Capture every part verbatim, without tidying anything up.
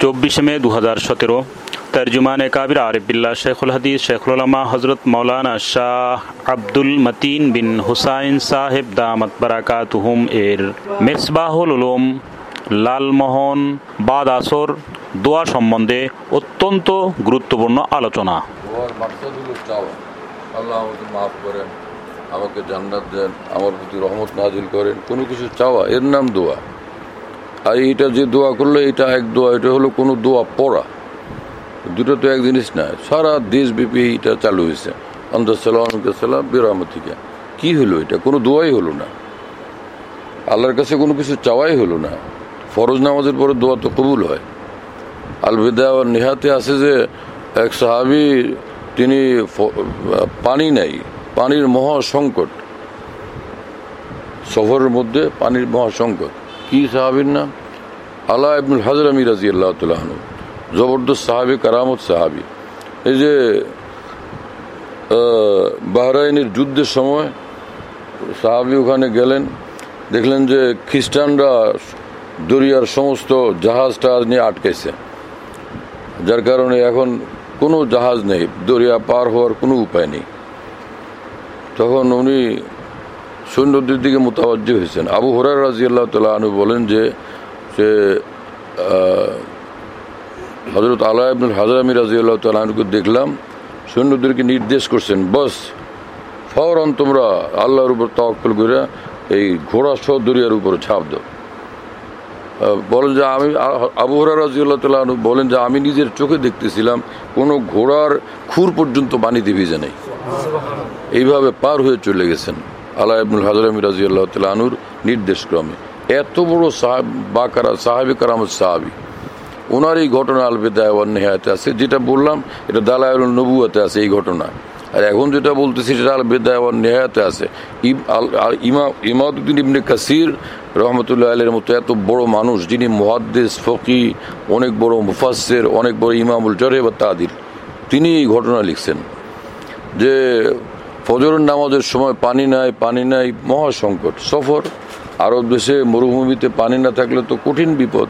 চব্বিশে মে দু হাজার সতেরো তর্জুমানে কাবির আরিফ বিল্লাহ শেখুল হাদিস শেখুল উলামা হজরত মৌলানা শাহ আব্দুল মতিন বিন হুসাইন সাহেব দামাত বারাকাতুহুম এর মিসবাহুল উলুম লালমোহন বাদ আসর দোয়া সম্বন্ধে অত্যন্ত গুরুত্বপূর্ণ আলোচনা। আল্লাহ আমাকে মাফ করেন, আমাকে জান্নাত দেন, আমার প্রতি রহমত নাজিল করেন, কোনো কিছু চাওয়া, এর নাম দোয়া। আর এটা যে দোয়া করলে এটা এক দোয়া, এটা হলো কোনো দোয়া পড়া, দুটো তো এক জিনিস না। সারা দেশব্যাপী এটা চালু হয়েছে, আন্তঃসালাম বিরামতিকা। কি হলো এটা? কোনো দোয়াই হলো না, আল্লাহর কাছে কোনো কিছু চাওয়াই হলো না। ফরজ নামাজের পরে দোয়া তো কবুল হয়। আল বিদা ওয়ান নিহাতে আছে যে এক সাহাবী, তিনি পানি নাই, পানির মহা সংকট, সফরের মধ্যে পানির মহা সংকট। কি সাহাবীর নাম? আলা ইবনুল হাজরামি রাদিয়াল্লাহু তাআলা আনহু, জবরদস্ত সাহাবী, কারামত সাহাবী। এই যে বাহরাইনের যুদ্ধের সময় সাহাবী ওখানে গেলেন, দেখলেন যে খ্রিস্টানরা দরিয়ার সমস্ত জাহাজ টাহাজ নিয়ে আটকেছে, যার কারণে এখন কোনো জাহাজ নেই, দরিয়া পার হওয়ার কোনো উপায় নেই। তখন উনি সৈন্যদের দিকে মোতাবজ্জে হয়েছেন। আবু হুরায়রা রাদিয়াল্লাহু তাআলা আনহু বলেন যে সে হযরত আলা ইবনুল হাজরামি রাদিয়াল্লাহু তাআলা আনহুকে দেখলাম সৈন্যদেরকে নির্দেশ করছেন, বস ফওরান তোমরা আল্লাহর উপর তাওয়াক্কুল করে এই ঘোড়া সহ দরিয়ার উপরে ছাপ দাও। বলেন যে আমি, আবু হুরায়রা রাদিয়াল্লাহু তাআলা আনহু বলেন যে আমি নিজের চোখে দেখতেছিলাম কোনো ঘোড়ার খুর পর্যন্ত পানিতে ভিজে নেই, এইভাবে পার হয়ে চলে গেছেন আলা ইবনুল হাজরামি রাদিয়াল্লাহু তাআলা আনহুর নির্দেশক্রমে। এত বড় সাহাব বাকারা সাহাবী কারামত সাহাবী, ওনার এই ঘটনা আল বিদায়া ওয়ান নিহায়াতে আছে। যেটা বললাম এটা দালায়েলুন নবুওয়াতে আছে এই ঘটনা, আর এখন যেটা বলতেছি সেটা আল বিদায়া ওয়ান নিহায়াতে আছে। ইমাম ইমাদউদ্দিন ইবনে কাসির রহমতুল্লাহ আলাইহির মতো এত বড় মানুষ, যিনি মুহাদ্দিস, ফকি, অনেক বড় মুফাসসির, অনেক বড় ইমামুল জারহ ওয়া তা'দীল, তিনি এই ঘটনা লিখছেন যে ফজরের নামাজের সময় পানি নাই, পানি নাই, মহা সংকট, সফর, আরব দেশে মরুভূমিতে পানি না থাকলে তো কঠিন বিপদ।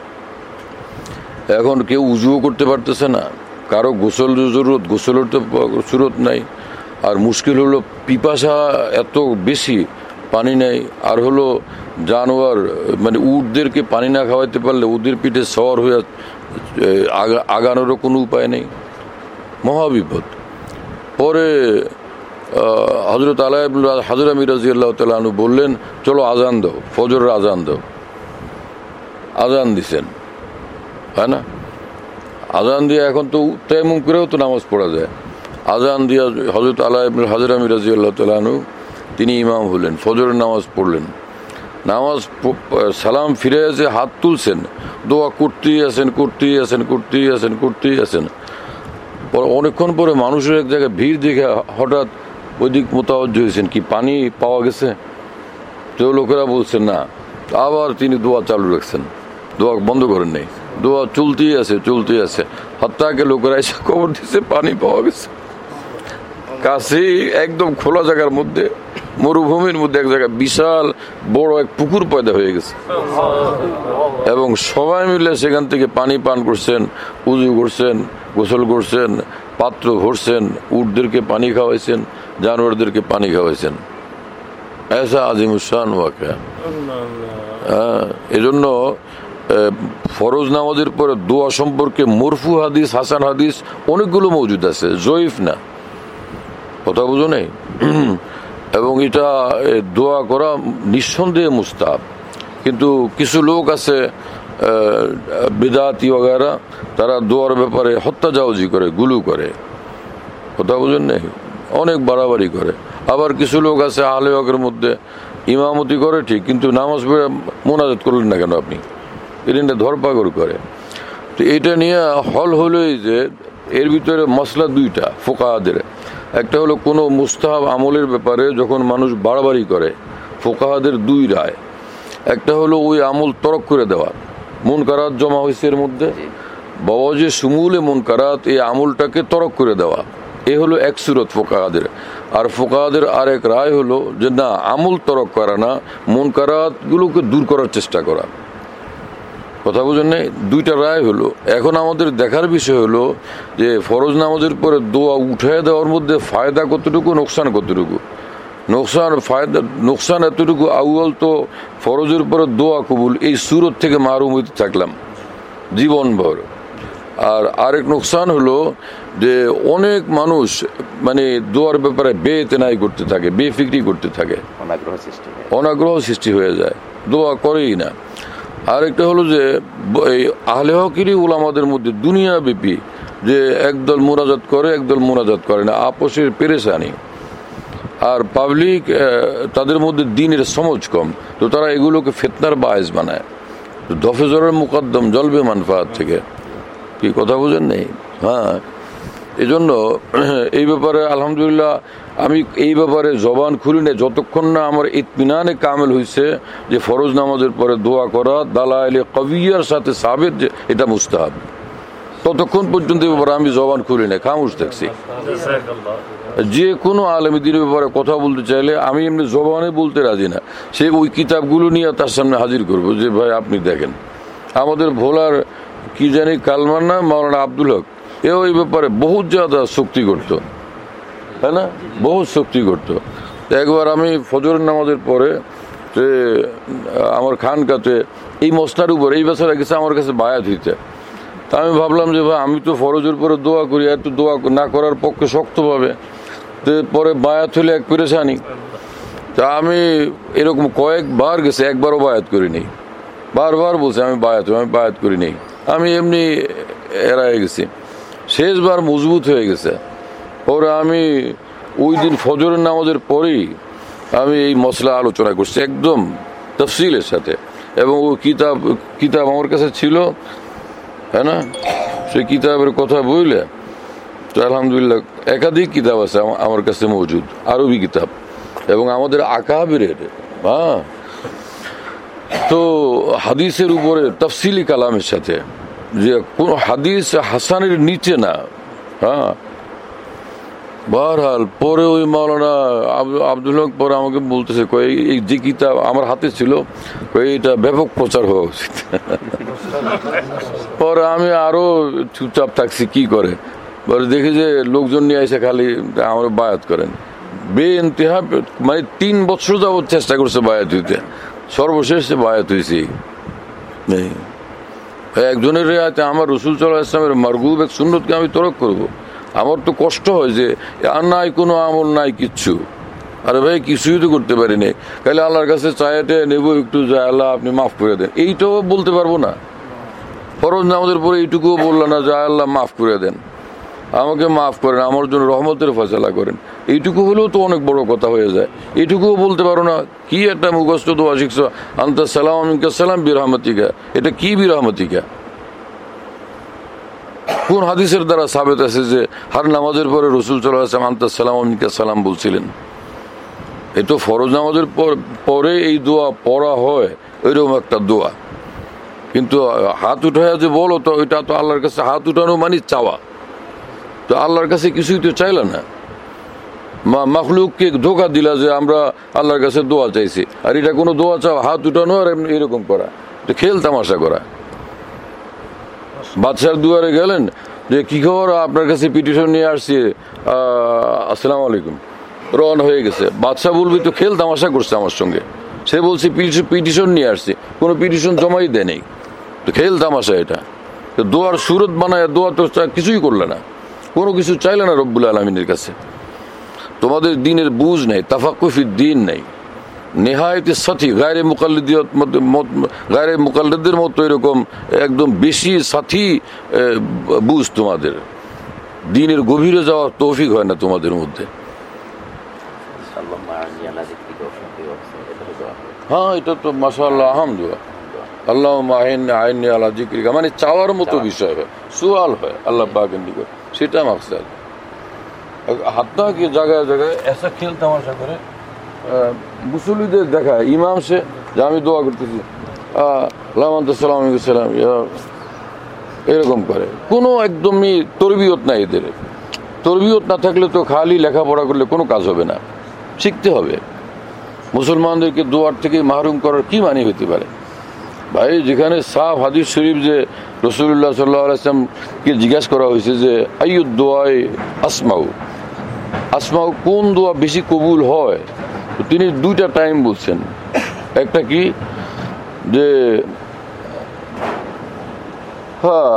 এখন কেউ উজুও করতে পারতেছে না, কারো গোসল জরুরত, গোসলের তো সুরত নাই। আর মুশকিল হলো পিপাসা এত বেশি, পানি নেই। আর হলো জানোয়ার মানে উটদেরকে পানি না খাওয়াইতে পারলে ওদের পিঠে সওয়ার হয়ে আগানোরও কোনো উপায় নেই, মহাবিপদ। পরে হযরত আলা ইবনুল হাজরামি রাদিয়াল্লাহু তাআলা আনহু বললেন, চলো আজান দাও, ফজরের আজান দাও। আজান দিছেন, হয় না? আজান দিয়ে এখন তো তায়াম্মুম করেও তো নামাজ পড়া যায়। আজান দিয়া হযরত আলা ইবনুল হাজরামি রাদিয়াল্লাহু তাআলা আনহু তিনি ইমাম হলেন, ফজরের নামাজ পড়লেন। নামাজ সালাম ফিরে এসে হাত তুলছেন, দোয়া করতেই আছেন করতেই আছেন করতেই আছেন করতেই আছেন। অনেকক্ষণ পরে মানুষের এক জায়গায় ভিড় দেখে হঠাৎ ওইদিক মোতাবজ্জ হয়েছেন, কি পানি পাওয়া গেছে? তো লোকেরা বলছেন না, আবার তিনি দোয়া চালু রাখছেন, দোয়া বন্ধ করেন নাই, দোয়া চলতেই আছে চলতেই আছে। হত্যাকে লোকেরা এসে খবর দিচ্ছে পানি পাওয়া গেছে। কাছেই একদম খোলা জায়গার মধ্যে, মরুভূমির মধ্যে এক জায়গায় বিশাল বড় এক পুকুর পয়দা হয়ে গেছে, এবং সবাই মিলে সেখান থেকে পানি পান করছেন, উজু করছেন, গোসল করছেন, পাত্র ভরছেন, উটদেরকে পানি খাওয়াইছেন, জানোয়ারদেরকে পানি খাওয়াইছেন। এসা আজিমুশান ওয়াকিয়া। হ্যাঁ, এজন্য ফরজ নামাজের পরে দোয়া সম্পর্কে মরফু হাদিস, হাসান হাদিস অনেকগুলো মওজুদ আছে, জয়ীফ না, কথা বুঝো নেই। এবং এটা দোয়া করা নিঃসন্দেহে মুস্তাহাব। কিন্তু কিছু লোক আছে বিদআতি ওয়াগারা, তারা দোয়ার ব্যাপারে হত্যাজাওজি করে, গুলু করে, কথা বুঝেন নেই, অনেক বাড়াবাড়ি করে। আবার কিছু লোক আছে আহলে হকের মধ্যে ইমামতি করে ঠিক, কিন্তু নামাজ পড়ে মোনাজাত করলেন না কেন আপনি, এটা ধরপাকড় করে। তো এটা নিয়ে হল হলোই যে এর ভিতরে মসলা দুইটা ফোকাহাদের। একটা হলো কোনো মুস্তাহাব আমলের ব্যাপারে যখন মানুষ বাড়াবাড়ি করে, ফোকাহাদের দুই রায়। একটা হলো ওই আমল তরক করে দেওয়া, মুনকারাত জমা হয়েছে এর মধ্যে, বাবা যে সুমুলে মুনকারাত, এই আমলটাকে তরক করে দেওয়া, এ হলো এক সুরত ফোকাহাদের। আর ফোকাহাদের আর এক রায় হলো যে না, আমল তরক করা না, মুনকারাত গুলোকে দূর করার চেষ্টা করা। কথা বুঝেন নাই? দুইটা রায় হলো। এখন আমাদের দেখার বিষয় হলো যে ফরজ নামাজের পরে দোয়া উঠায় দেওয়ার মধ্যে ফায়দা কতটুকু, নোকসান কতটুকু। নোকসান ফায়দা নোকসান এতটুকু, আউয়াল তো ফরজের পরে দোয়া কবুল, এই সুরত থেকে মাহরুম হইতে থাকলাম জীবনভর। আর আরেক নোকসান হলো যে অনেক মানুষ মানে দোয়ার ব্যাপারে বেতেনাই করতে থাকে, বেফিক্রি করতে থাকে, অনাগ্রহ সৃষ্টি হয়ে যায়, দোয়া করেই না। আরেকটা হলো যে এই আহলে হকেরই উলামাদের মধ্যে দুনিয়াব্যাপী যে একদল মোনাজাত করে, একদল মোনাজাত করে না, আপোষের পেরেশানি। আর পাবলিক তাদের মধ্যে দিনের সমঝ কম, তো তারা এগুলোকে ফিতনার বায়েস বানায়। দফে জরের মুকদ্দম জলবে মানফাত থেকে, কি কথা বুঝেন নেই? হ্যাঁ, এই জন্য এই ব্যাপারে আলহামদুলিল্লাহ আমি এই ব্যাপারে জবান খুলি না যতক্ষণ না আমার ইতমিনানে কামেল হয়েছে যে ফরজ নামাজের পরে দোয়া করা দালাইলে কবিয়ার সাথে সাবেত যে এটা মুস্তাহাব, ততক্ষণ পর্যন্ত এই ব্যাপারে আমি জবান খুলি না, খামোশ থাকছি। যে কোনো আলেম দ্বীনের ব্যাপারে কথা বলতে চাইলে আমি এমনি জবানে বলতে রাজি না, সে ওই কিতাবগুলো নিয়ে তার সামনে হাজির করবো যে ভাই আপনি দেখেন। আমাদের ভোলার কি জানি কালমার না মাওলানা আব্দুল হক, এও এই ব্যাপারে বহুত জায়গা শক্তি করতো, তাই না, বহুত শক্তি করতো। একবার আমি ফজরের নামাজের পরে যে আমার খানকাতে এই মসনার উপর এই বছর গেছে আমার কাছে বায়াত হইতে, তা আমি ভাবলাম যে ভাই আমি তো ফরজের পরে দোয়া করি, আর তো দোয়া না করার পক্ষে শক্ত পাবে, তো পরে বায়াত হলে এক পেরেশানি। তা আমি এরকম কয়েকবার গেছে, একবারও বায়াত করি নেই, বারবার বলছে আমি বায়াত আমি বায়াত করি নেই, আমি এমনি এড়াই গেছি। শেষবার মজবুত হয়ে গেছে, পরে আমি ওই দিন ফজরের নামাজের পরেই আমি এই মশলা আলোচনা করছি একদম তফসিলের সাথে, এবং ও কিতাব কিতাব আমার কাছে ছিল, হ্যাঁ না, সেই কিতাবের কথা বললে তো আলহামদুলিল্লাহ একাধিক কিতাব আছে আমার কাছে মজুদ, আরবি কিতাব, এবং আমাদের আকাবিরের, হ্যাঁ, তো হাদিসের উপরে তফসিলি কালামের সাথে, যে কোন হাদিস হাসানের নিচে না। হ্যাঁ, বহরহাল পরে ওই মাওলানা আব্দুল হক পরে আমাকে বলতেছে এই যে কিতাব আমার হাতে ছিল এটা ব্যাপক প্রচার হওয়া উচিত। পরে আমি আরো চুপচাপ থাকছি, কি করে, পরে দেখি যে লোকজন নিয়ে এসে খালি আমার বায়াত করেন, বে ইন্তেহা, মানে তিন বছর যাবৎ চেষ্টা করছে বায়াত হইতে, সর্বশেষ বায়াত হয়েছি। একজনের রেয়াতে আমার রসুল সাল্লাল্লাহু আলাইহি ওয়াসাল্লামের মারগুব এক সুন্নতকে আমি তরক করব, আমার তো কষ্ট হয় যে আর নাই কোনো আমল নাই কিচ্ছু, আরে ভাই কিছুই তো করতে পারি নাই, তাহলে আল্লাহর কাছে চাইতে নেবো একটু, যায় আল্লাহ আপনি মাফ করে দেন, এইটাও বলতে পারবো না। ফরজ নামাজের পরে এইটুকুও বললো না, যায় আল্লাহ মাফ করে দেন, আমাকে মাফ করেন, আমার জন্য রহমতের ফয়সালা করেন, এইটুকু হলেও তো অনেক বড় কথা হয়ে যায়। এইটুকুও বলতে পারো না, কি একটা মুখস্থ দোয়া শিখছো, আনতা সালাম আমিনকা সালাম বিরহমতিকা, এটা কি বিরহমতিকা? কোন হাদিসের দ্বারা সাবেত আছে যে হার নামাজের পরে রসুল সাল্লাল্লাহু আলাইহি ওয়াসাল্লাম আনতা সালাম আমিনকা সালাম বলছিলেন? এই তো ফরজ নামাজের পরে এই দোয়া পড়া হয়, ওইরকম একটা দোয়া, কিন্তু হাত উঠায় যে বলো তো ওইটা তো আল্লাহর কাছে হাত উঠানো মানে চাওয়া, তো আল্লাহর কাছে কিছুই তো চাইল না, মাখলুককে ধোকা দিলা যে আমরা আল্লাহর কাছে দোয়া চাইছি, আর এটা কোনো দোয়া চাওয়া, হাত উঠানো আর এরকম করা, তো খেল তামাশা করা। বাদশার দুয়ারে গেলেন যে কি খবর, আপনার কাছে পিটিশন নিয়ে আসছি, আসসালামু আলাইকুম, রওনা হয়ে গেছে। বাদশাহ বলবি তো খেল তামাশা করছে আমার সঙ্গে, সে বলছে পিটিশন নিয়ে আসছি, কোনো পিটিশন জমাই দেয় নেই, তো খেল তামাশা এটা। তো দোয়ার সুরত বানায় দোয়া তো কিছুই করলে না, কোনো কিছু চাইলে না রব্বুল আলমিনের কাছে। তোমাদের দিনের বুঝ নেই, তাফাক্কুফির দিন নেই, নেহায়েতে সাথী গায়রে মুকাল্লিদিয়ত গায়রে মুকাল্লিদের মতো এরকম একদম বেশি সাথী বুঝ, তোমাদের দিনের গভীরে যাওয়ার তৌফিক হয় না তোমাদের মধ্যে। হ্যাঁ, এটা তো মাশাআল্লাহ আহম দোয়া, আল্লাহুম্মা আইন্নি আইন্নি আলা যিকরিকা, মানে চাওয়ার মতো বিষয় হয়, সুয়াল হয় আল্লাহ পাকের নিকট, সেটা মাকসাদ। হাত্তা কি জায়গায় জায়গায় এসা খেল তামাশা করে মুসল্লিদের দেখায় ইমাম সে যে আমি দোয়া করতেছি সালাম এরকম করে, কোনো একদমই তরবিয়ত নাই এদের। তরবিয়ত না থাকলে তো খালি লেখাপড়া করলে কোনো কাজ হবে না, শিখতে হবে। মুসলমানদেরকে দোয়ার থেকে মাহরুম করার কি মানে হতে পারে? ভাই যেখানে সাফ হাদিস শরীফ যে রাসূলুল্লাহ সাল্লাল্লাহু আলাইহি ওয়াসাল্লামকে জিজ্ঞাসা করা হয়েছে যে আইয়ুদ দুআই আসমাউ, আসমাউ কোন দোয়া বেশি কবুল হয়, তিনি দুইটা টাইম বলছেন। একটা কি যে হ্যাঁ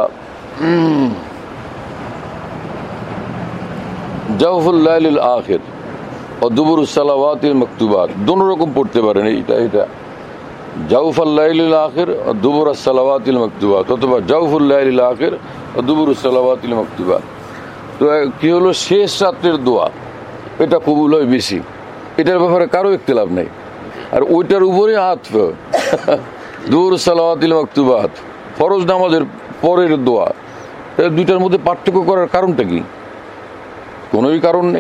জাওফুল লাইলিল আখির ও দুবুরুস সালাওয়াতিল মাকতুবাত, দোনো রকম পড়তে পারেন এইটা এটা জাউফুল লাইলিল আখির ও দুবুরুস সালাওয়াতিল মাকতুবাত, অথবা জাউফুল লাইলিল আখির ও দুবুরুস সালাওয়াতিল মাকতুবাত। তো কি হলো, শেষ রাত্রের দোয়া এটা কবুল হয় বেশি, এটার ব্যাপারে কারো ইখতিলাফ নেই। আর ওইটার উপরে আতফ দুবুরুস সালাওয়াতিল মাকতুবাত, ফরজ নামাজের পরের দোয়া, এই দুইটার মধ্যে পার্থক্য করার কারণটা কি? কোনোই কারণ নেই।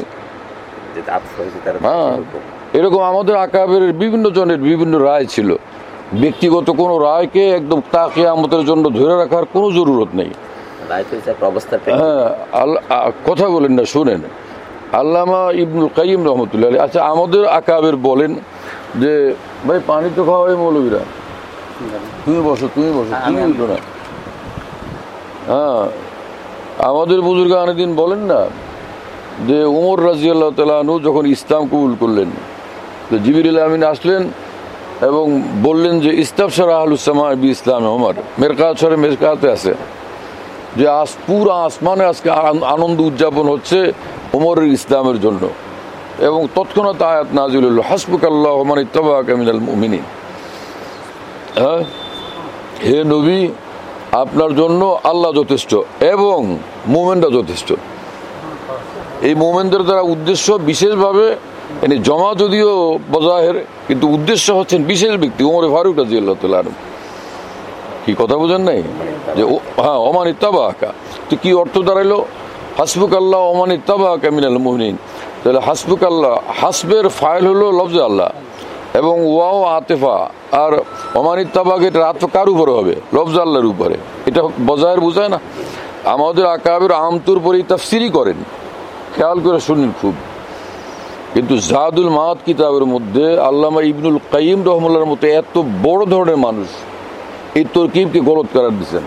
হ্যাঁ, এরকম আমাদের আকাবের বিভিন্ন জনের বিভিন্ন রায় ছিল, ব্যক্তিগত কোনো রায়কে একদম তা কিয়ামতের জন্য ধরে রাখার কোনো জরুরত নেই। হ্যাঁ, কথা বলেন না, শুনেন। আল্লামা ইবনুল কাইয়িম রহমতুল্লাহ আলাইহি, আচ্ছা আমাদের আকাবের বলেন যে ভাই পানি তো খাওয়া হয় মৌলবীরা, তুমি বসো তুমি বসো তুমি উঠো না। হ্যাঁ, আমাদের বুজুর্গ অনেকদিন বলেন না যে উমর রাদিয়াল্লাহু তাআলা আনহু যখন ইসলাম কবুল করলেন, তো জিবরিল আমিন আসলেন এবং বললেন যে ইস্তাবশারা আহলুস সামা বি ইসলাম ওমর, মেরকাত শরে মেরকাতে আছে যে আজ পুরো আসমানে আজকে আনন্দ উদযাপন হচ্ছে ওমরের ইসলামের জন্য। এবং তৎক্ষণাৎ আয়াত নাযিল হলো হাসবুকাল্লাহু ওয়া মান ইত্তাবাআকা মিনাল মুমিনিন। হ্যাঁ, হে নবী আপনার জন্য আল্লাহ যথেষ্ট এবং মুমিনরা যথেষ্ট। এই মুমিনদের দ্বারা উদ্দেশ্য বিশেষভাবে জমা যদিও বজাহের, কিন্তু উদ্দেশ্য হচ্ছেন বিশেষ ব্যক্তি ওমর ফারুক রাদিয়াল্লাহু তাআলা আনহু। কি কথা বোঝেন নাই যে হ্যাঁ ওমান ইত্তাবাআকা, তো কি অর্থ দাঁড়াইলো হাসবুকাল্লাহ ওমান ইত্তাবাআকা মিনাল মুমিনিন। তাহলে হাসবুকাল্লাহ, হাসবের ফাইল হলো লফজে আল্লাহ এবং ওয়াও আতেফা, আর ওমান ইত্তাবাআকা এটা আতফ কার উপরে হবে? লফজে আল্লাহর উপরে। এটা বজাহের বুঝায় না। আমাদের আকাবের আমতুর পরে তাফসিরই করেন, খেয়াল করে শুনুন খুব। কিন্তু জাদুল মাআদ কিতাবের মধ্যে আল্লামা ইবনুল কাইয়িম রহমাতুল্লাহর মতো এত বড় ধরনের মানুষ এই তরকিবকে গলত করার দিচ্ছেন।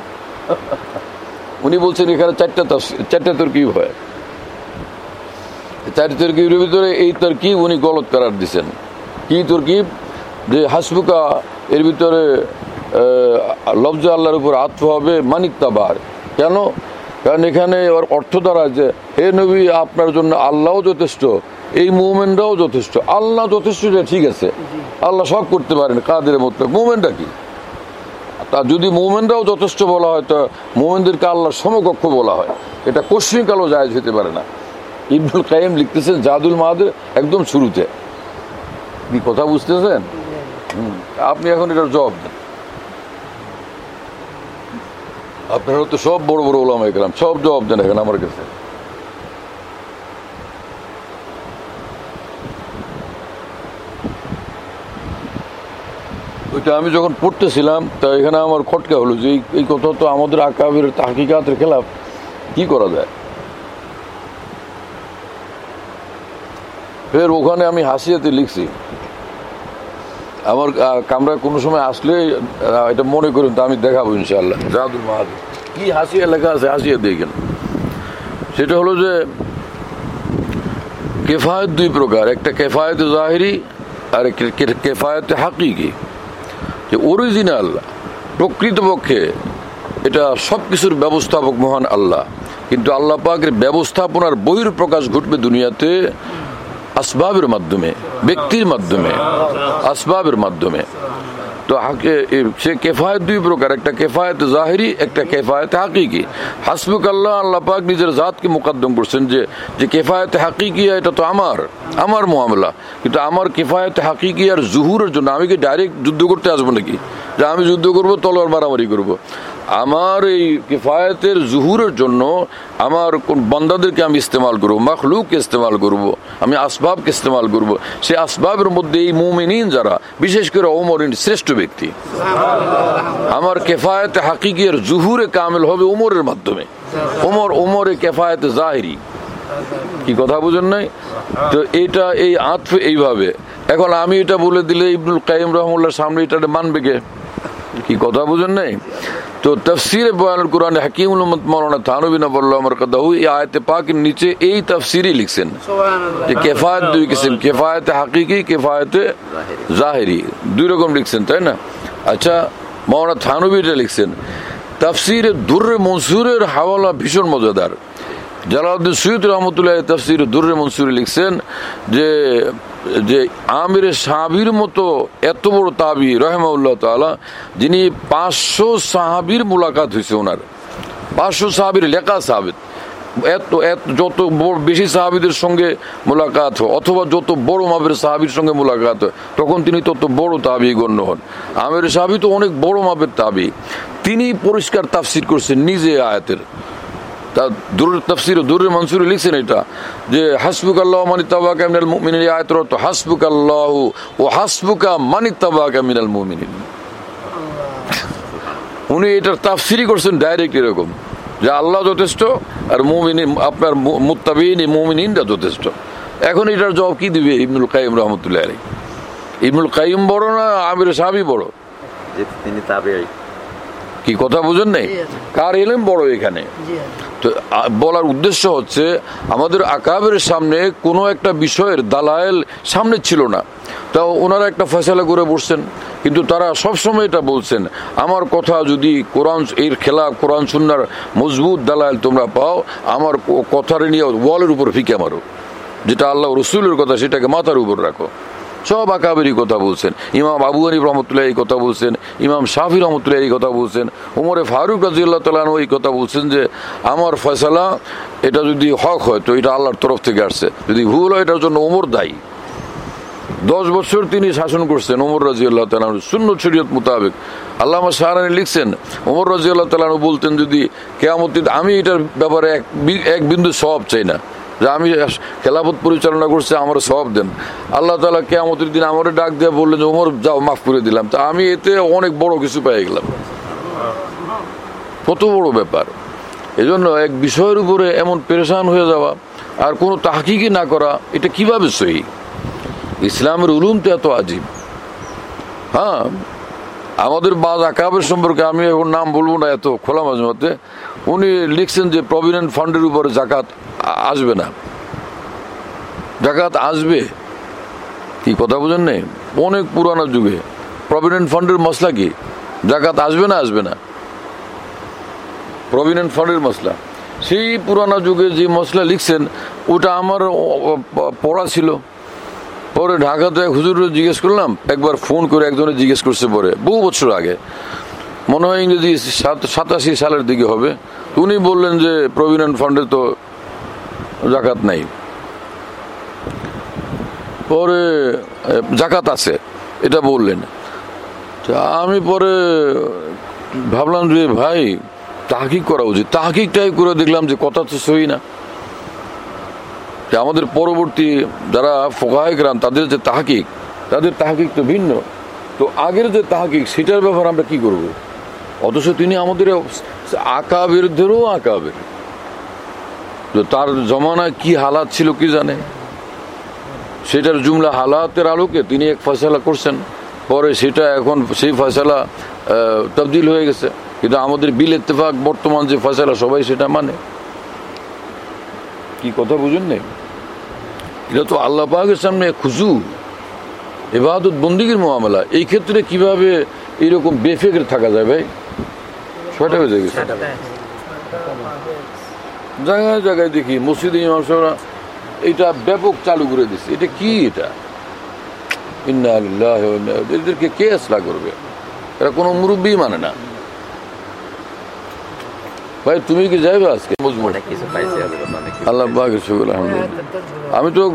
উনি বলছেন এখানে চারটা চারটা তরকিব হয়, চারটি তরকিবের ভিতরে এই তরকিব উনি গলত করার দিচ্ছেন। কি তরকিব? যে হাসবুকা এর ভিতরে লফজ আল্লাহর উপর আতফ হবে মানিত্তাবার। কেন? কারণ এখানে ওর অর্থ দ্বারা যে হে নবী আপনার জন্য আল্লাহও যথেষ্ট, এই মুমিনরাও যথেষ্ট। আল্লাহ যথেষ্ট, ঠিক আছে, আল্লাহ সব করতে পারেন কাদের মতো, মুমিনরা কি? তা যদি মুমিনরাও যথেষ্ট বলা হয়, তো মুমিনদেরকে আল্লাহর সমকক্ষ বলা হয়, এটা কোশ্চিনকালও জায়েজ হতে পারে না। ইবনুল কাইয়িম লিখতেছেন জাদুল মাআদের একদম শুরুতে। কি কথা বুঝতেছেন? হম আপনি এখন এটার জবাব দেন। আপনারা তো সব বড় বড় ওলামায়ে কেরাম, সব জবাব দেন এখন আমার কাছে। ওইটা আমি যখন পড়তেছিলাম তা এখানে আমার খটকা হলো যে এই কথা তো আমাদের আকাবের তাহকিকাতের খেলাফ, কি করা যায়? ফের ওখানে আমি হাসিয়াতে লিখছি, আমার কামরায় কোনো সময় আসলে এটা মনে করুন, তো আমি দেখাবো ইনশাআল্লাহ জাদুল মাআদ কি হাসিয়া লেখা আছে, হাসিয়া দেখেন। সেটা হলো যে কেফায়েত দুই প্রকার, একটা কেফায়েত জাহিরি আর একটা কেফায়েত হাকিকি। যে অরিজিনাল প্রকৃতপক্ষে এটা সব কিছুর ব্যবস্থাপক মহান আল্লাহ, কিন্তু আল্লাহ পাকের ব্যবস্থাপনার বহির প্রকাশ ঘটবে দুনিয়াতে আসবাবের মাধ্যমে, ব্যক্তির মাধ্যমে, আসবাবের মাধ্যমে। তো সে কেফায়েত দুই প্রকার, একটা কেফায়েত জাহিরি, একটা কেফায়েত হাকিকি। হাসবুক আল্লাহ, আল্লাহ পাক নিজের জাতকে মুকদ্দম করছেন যে যে কেফায়েত হাকিকি এটা তো আমার আমার মামলা, কিন্তু আমার কেফায়েত হাকিকি আর জুহুরের জন্য আমি কি ডাইরেক্ট যুদ্ধ করতে আসবো নাকি যে আমি যুদ্ধ করবো, তলোয়ার মারামারি করবো? আমার এই কিফায়েতের জুহুরের জন্য আমার কোন বান্দাদেরকে আমি ইস্তেমাল করবো, মাখলুককে ইস্তেমাল করবো, আমি আসবাবকে ইস্তেমাল করবো। সেই আসবাবের মধ্যে এই মুমিনিন যারা, বিশেষ করে ওমরিন শ্রেষ্ঠ ব্যক্তি, আমার কেফায়েত হাকিকির জুহুরে কামিল হবে ওমরের মাধ্যমে। ওমর ওমরে কেফায়েত জাহিরি। কি কথা বুঝেন নাই? তো এটা এই আতফ এইভাবে। এখন আমি এটা বলে দিলে ইবনুল কাইয়িম রহমাতুল্লাহর সামনে এটা মানবে কে? কি কথা বুঝেন নাই? তো তাফসীরে বয়ানুল কুরআন হাকিমুল উম্মত মাওলানা থানভী নবুল্লাহ মারকাদাহু এই আয়াতে পাকের নিচে এই তাফসীরই লিখছেন যে কিফায়াত দুই কিসম, কিফায়াত হাকিকি, কিফায়াত জাহিরি, দুই রকম লিখছেন, তাই না? আচ্ছা, মাওলানা থানভী এটা লিখছেন। তাফসীরে দুররে মনসুরের হাওয়ালা ভীষণ মজাদার। জালালউদ্দিন সুয়ুতী রহমতুল্লাহ তাফসীরে দুররে মনসুরে লিখছেন যে যে আমির সাহাবীর মতো এত বড় তাবি রাহিমাহুল্লাহ তাআলা, যিনি পাঁচশো সাহাবীর মুলাকাত হয়েছে, ওনার পাঁচশো সাহাবীর লেখা সাহাবী, এত এত যত বেশি সাহাবীদের সঙ্গে মুলাকাত হয় অথবা যত বড় মাপের সাহাবীর সঙ্গে মুলাকাত হয় তখন তিনি তত বড় তাবি গণ্য হন। আমির সাহাবী তো অনেক বড় মাপের তাবি, তিনি পরিষ্কার তাফসীর করছেন নিজে আয়াতের। তাফসীরে দুররে মনসুরে লিখছেন এটা যে হাসবুকাল্লাহু মান ইত্তাবাআকা মিনাল মুমিনিন, এই আয়াতের অর্থ হাসবুকাল্লাহু ওয়া হাসবুকা মান ইত্তাবাআকা মিনাল মুমিনিন। উনি এটার তাফসীরই করছেন ডাইরেক্ট এরকম যে আল্লাহ যথেষ্ট আর মুমিনিন, আপনার মুত্তাবিঈন মুমিনিনরা যথেষ্ট। এখন এটার জবাব কি দিবে ইবনুল কাইয়িম রাহমাতুল্লাহ আলাইহি? ইবনুল কাইয়িম বড় না আমির সাহাবী বড়? তিনি তাবেঈ। কি কথা বুঝেন নাই? কার ইলম বড় এখানে? তো বলার উদ্দেশ্য হচ্ছে আমাদের আকাবের সামনে কোনো একটা বিষয়ের দালায়েল সামনে ছিল না, তাও ওনারা একটা ফয়সালা করে বসছেন, কিন্তু তারা সবসময় এটা বলছেন আমার কথা যদি কোরআন এর খেলাফ কোরআন সুন্নাহর মজবুত দালায়েল তোমরা পাও, আমার কথার নিয়ে ওয়ালের উপর ফিকে মারো, যেটা আল্লাহ রসুলের কথা সেটাকে মাথার উপর রাখো। সব আকাবেরই কথা বলছেন। ইমাম আবু হানিফা রহমতুল্লাহ এই কথা বলছেন, ইমাম শাফি রহমতুল্লাহ এই কথা বলছেন, ওমরে ফারুক রাদিয়াল্লাহু তাআলা আনহু এই কথা বলছেন যে আমার ফয়সালা এটা যদি হক হয় তো এটা আল্লাহর তরফ থেকে আসছে, যদি ভুল হয় এটার জন্য ওমর দায়ী। দশ বছর তিনি শাসন করছেন ওমর রাদিয়াল্লাহু তাআলা আনহু সুন্নাত শরীয়ত মোতাবেক। আল্লামা শাহরানী লিখছেন ওমর রাদিয়াল্লাহু তাআলা আনহু বলতেন যদি কিয়ামত দিন আমি এটার ব্যাপারে এক এক বিন্দু সওয়াব চাই না, যে আমি খেলাফত পরিচালনা করছি আমার সওয়াব দেন। আল্লাহ তাআলা কিয়ামতের দিন আমারে ডাক দিয়ে বললেন যে ওমর যাও মাফ করে দিলাম, তা আমি এতে অনেক বড় কিছু পেয়ে গেলাম। কত বড় ব্যাপার! এজন্য এক বিষয়ের উপরে এমন পেরেশান হয়ে যাওয়া আর কোনো তাহকিকই না করা, এটা কিভাবে সহি? ইসলামের উলুম তো এত আজীব। হ্যাঁ, আমাদের বাজ আকাবের সম্পর্কে আমি এখন নাম বলবো না এত খোলা মাঝে মধ্যে, উনি লিখছেন যে প্রভিডেন্ট ফান্ডের উপরে জাকাত আসবে না। জাকাত আসবে, কি কথা বুঝেন নেই? অনেক পুরানো যুগে প্রভিডেন্ট ফান্ডের মশলা কি? জাকাত আসবে না আসবে না, প্রভিডেন্ট ফান্ডের মশলা। সেই পুরানো যুগে যে মশলা লিখছেন ওটা আমার পড়া ছিল। পরে ঢাকাতে এক হুজুর জিজ্ঞেস করলাম, একবার ফোন করে একজনে জিজ্ঞেস করছে, পরে বহু বছর আগে, মনে হয় ইংরেজি সাতাশি সালের দিকে হবে, উনি বললেন যে প্রভিডেন্ট ফান্ডে তো জাকাত নাই। পরে জাকাত আছে এটা বললেন। আমি পরে ভাবলাম যে ভাই তাহকিক করা উচিত, তাহকিকটাই করে দেখলাম যে কথা তো সহি না। আমাদের পরবর্তী যারা ফুকাহায়ে কেরাম তাদের যে তাহকিক, তাদের তাহকিক তো ভিন্ন। তো আগের যে তাহকিক সেটার ব্যাপারে আমরা কি করব? অথচ তিনি আমাদের আকাবেরদেরও আকাবের, তার জমানায় কি হালাত ছিল কি জানে, সেটার জুমলা হালাতের আলোকে তিনি এক ফয়সালা করছেন, পরে সেটা এখন সেই ফয়সালা তবদিল হয়ে গেছে। কিন্তু আমাদের বিল ইত্তেফাক বর্তমান যে ফয়সালা সবাই সেটা মানে। কি কথা বুঝেন নেই? এটা তো আল্লাহ পাকের সামনে খুজু ইবাদত বন্দিগির মুআমালা। এই ক্ষেত্রে কিভাবে এরকম বেফিক্র থাকা যায় ভাই? ছয়টা বেজে গেছে। জায়গায় জায়গায় দেখি মসজিদে ইমাম সাহেবরা এটা ব্যাপক চালু করে দিচ্ছে। এটা কি? এটা ইন্না লিল্লাহি ওয়া ইন্না ইলাইহি, এদেরকে কে ইসলাহ করবে? এরা কোনো মুরব্বী মানে না। ভাই তুমি কি যাইবে আজকে? আল্লাহ পাকের শুকর আলহামদুলিল্লাহ। আমি তো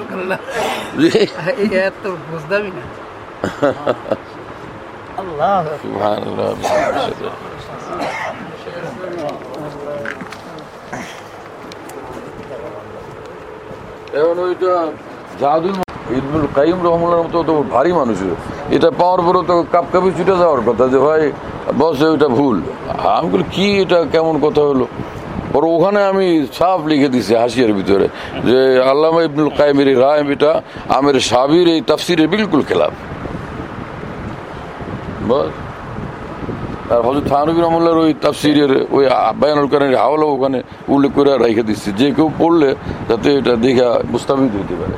এখন ওইটা জাদুল ইবনুল কাইয়িম রাহিমাহুল্লাহর মতো তো ভারী মানুষ, এটা পাওয়ার পরে তো কাপ কাপি ছুটে যাওয়ার কথা যে ভাই বস ওইটা ভুল। আমি বলি কি এটা কেমন কথা হলো? পরে ওখানে আমি সাফ লিখে দিছি হাসিয়ার ভিতরে যে আল্লামা ইবনুল কাইয়িমের রায় এটা আমির সাহাবীর এই তাফসিরের বিলকুল খেলাফ। বস আর হযরত থানভী রহমাতুল্লাহর ওই তাফসীরের ওই বায়ানুল কারীমের হাওলা ওখানে উল্লেখ করে রেখে দিচ্ছে, যে কেউ পড়লে যাতে এটা দেখা মুস্তাফিদ হইতে পারে।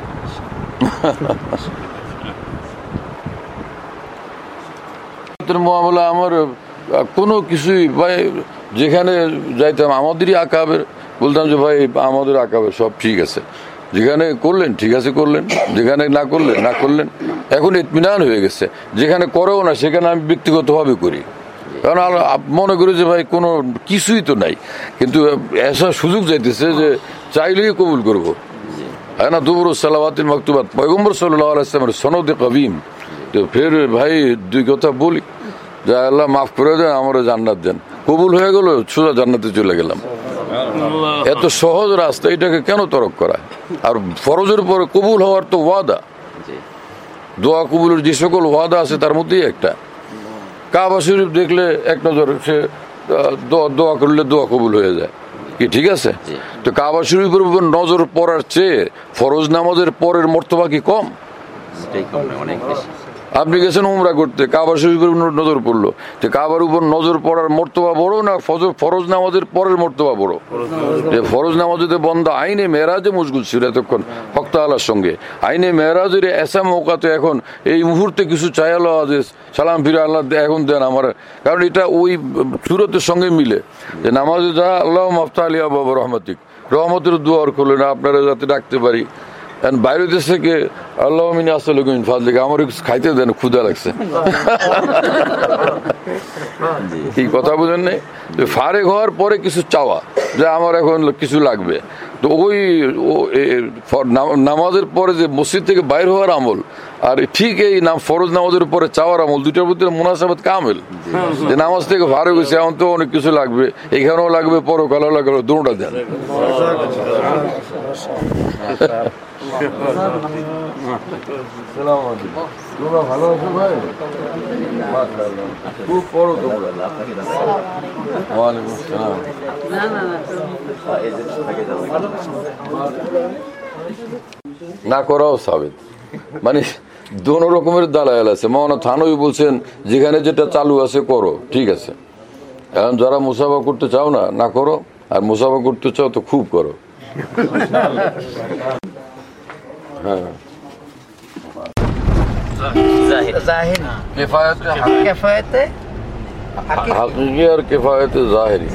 মুআমালা আমার কোনো কিছুই ভাই, যেখানে যাইতাম আমাদেরই আকাবের বলতাম যে ভাই আমাদের আকাবের সব ঠিক আছে, যেখানে করলেন ঠিক আছে করলেন, যেখানে না করলেন না করলেন। এখন ইতমিনান হয়ে গেছে, যেখানে করেও না সেখানে আমি ব্যক্তিগতভাবে করি, কারণ মনে করি যে ভাই কোনো কিছুই তো নাই, কিন্তু এসা সুযোগ যাইতেছে যে চাইলেই কবুল করবো। হ্যাঁ না, দুবুর সালাওয়াতিল মাকতুবাত পয়গম্বর সাল্লাল্লাহু আলাইহি ওয়াসাল্লামের সনদে কবিম। তো ফের ভাই দুই কথা বলি, যে আল্লাহ মাফ করে দেন, আমরা জান্নাত দেন, কবুল হয়ে গেল, সোজা জান্নাতে চলে গেলাম। এত সহজ রাস্তা, এটাকে কেন তরক করা? আর ফরজের পরে কবুল হওয়ার তো ওয়াদা, দোয়া কবুলের যে সকল ওয়াদা আছে তার মধ্যেই একটা। কাবা শরীফ দেখলে এক নজর সে দোয়া করলে দোয়া কবুল হয়ে যায়, কি ঠিক আছে? তো কাবা শরীফের উপর নজর পড়ার চেয়ে ফরজ নামাজের পরের মর্তবা কি কম? আপনি গেছেন উমরা করতে, কাবা শরীফের নজর পড়লো, তো কাবার উপর নজর পড়ার মর্তবা বড় না ফরজ নামাজের পরের মর্তবা বড়? যে ফরজ নামাজে বন্ধা আইনে মেরাজে মশগুল ছিল এতক্ষণ হক তাআলার সঙ্গে, আইনে মেরাজের এসা মৌকাতে এখন এই মুহূর্তে কিছু চাইলো আদেশ সালাম ফিরে আল্লাহ এখন দেন আমার, কারণ এটা ওই সুরতের সঙ্গে মিলে যে নামাজে যা আল্লাহ মাফতা আলিয়া বাবা রহমাতিক, রহমতের দুয়ার খুললেন আপনারা যাতে ডাকতে পারি। বাইরে দেশ থেকে আল্লাহ মিনি আসলে ফাজলিকে আমার খাইতে দেন, ক্ষুধা লাগছে, এই কথা বুঝেন নাই? ফারেক হওয়ার পরে কিছু চাওয়া যে আমার এখন কিছু লাগবে, তো ওই নামাজের পরে যে মসজিদ থেকে বাইর হওয়ার আমল আর ঠিক এই নাম ফরজ নামাজের পরে চাওয়ার আমল, দুইটার ভিতরে মুনাসাবাত কামেল। যে নামাজ থেকে ফারেক হয়েছে, এখন তো অনেক কিছু লাগবে, এখানেও লাগবে, পরকালেও লাগবে, দুটোটা দেন। ভালো আছো ভাই? খুব পড়ো তোমরা। ওয়ালাইকুম আসসালাম। না করাও সাবেদ, মানে দোনো রকমের দালাল আছে। মাওলানা থানভী বলছেন যেখানে যেটা চালু আছে করো, ঠিক আছে। এখন যারা মুসাফা করতে চাও না, না করো, আর মুসাফা করতে চাও তো খুব করো। হ্যাঁ, হাকিকি আর কেফায়েতে জাহিরি।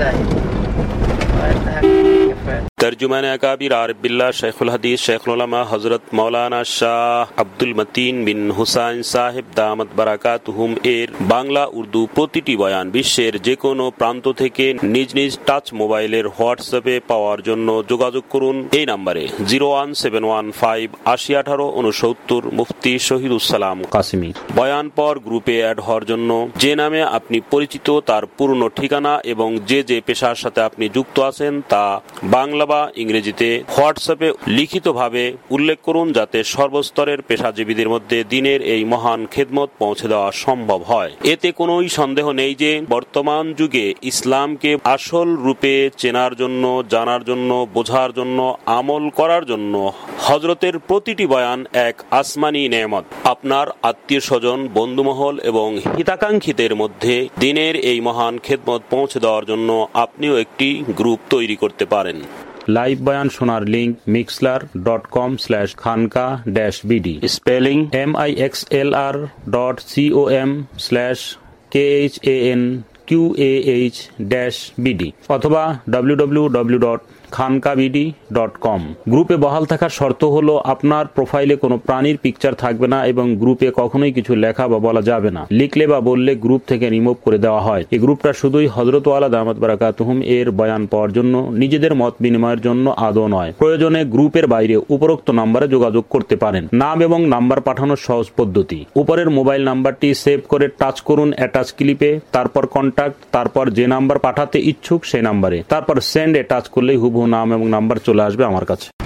তর্জুমান আকাবির আরিফ বিল্লাহ শেখুল হাদিস শেখুল উলামা হযরত মাওলানা শাহ আব্দুল মতিন বিন হুসাইন সাহেব দামাত বারাকাতুহুম এর বাংলা উর্দু প্রতিটি বয়ান বিশ্বের যে কোনো প্রান্ত থেকে নিজ নিজ টাচ মোবাইলের হোয়াটসঅ্যাপে পাওয়ার জন্য যোগাযোগ করুন এই নম্বরে zero one seven one five আশি আঠারো উনসত্তর মুফতি শহীদুসালাম কাসিমি। বয়ান পর গ্রুপে অ্যাড হওয়ার জন্য যে নামে আপনি পরিচিত তার পূর্ণ ঠিকানা এবং যে যে পেশার সাথে আপনি যুক্ত আছেন তা বাংলা বা ইংরেজিতে হোয়াটসঅ্যাপে লিখিতভাবে উল্লেখ করুন, যাতে সর্বস্তরের পেশাজীবীদের মধ্যে দিনের এই মহান খেদমত পৌঁছে দেওয়া সম্ভব হয়। এতে কোনোই সন্দেহ নেই যে বর্তমান যুগে ইসলামকে আসল রূপে চেনার জন্য, জানার জন্য, বোঝার জন্য, আমল করার জন্য হযরতের প্রতিটি বয়ান এক আসমানি নেয়ামত। আপনার আত্মীয় স্বজন, বন্ধুমহল এবং হিতাকাঙ্ক্ষীদের মধ্যে দিনের এই মহান খেদমত পৌঁছে দেওয়ার জন্য আপনিও একটি গ্রুপ তৈরি করতে পারেন। লাইভ বয়ান শোনার link Mixlr dot com slash Khanka dash BD, spelling M I X L R dot C O M slash K H A N Q A H dash BD অথবা W W W dot Khanka BD dot com. গ্রুপে বহাল থাকার শর্ত হলো আপনার প্রোফাইলে কোনো প্রাণীর পিকচার থাকবে না এবং গ্রুপে কখনোই কিছু লেখা বা বলা যাবে না। লিখলে বা বললে গ্রুপ থেকে রিমুভ করে দেওয়া হয়। এই গ্রুপটা শুধুই হযরত ওয়ালা দামাত বারাকাতুহুম এর বয়ান পাওয়ার জন্য, নিজেদের মত বিনিময়ের জন্য আদৌ নয়। প্রয়োজনে গ্রুপের বাইরে উপরোক্ত নাম্বারে যোগাযোগ করতে পারেন। নাম এবং নাম্বার পাঠানোর সহজ পদ্ধতি: উপরের মোবাইল নাম্বারটি সেভ করে টাচ করুন অ্যাটাচ ক্লিপে, তারপর কন্টাক্ট, তারপর যে নাম্বার পাঠাতে ইচ্ছুক সেই নাম্বারে, তারপর সেন্ড এ টাচ করলেই হুবহু নাম এবং নাম্বার চলে আসবে আমার কাছে।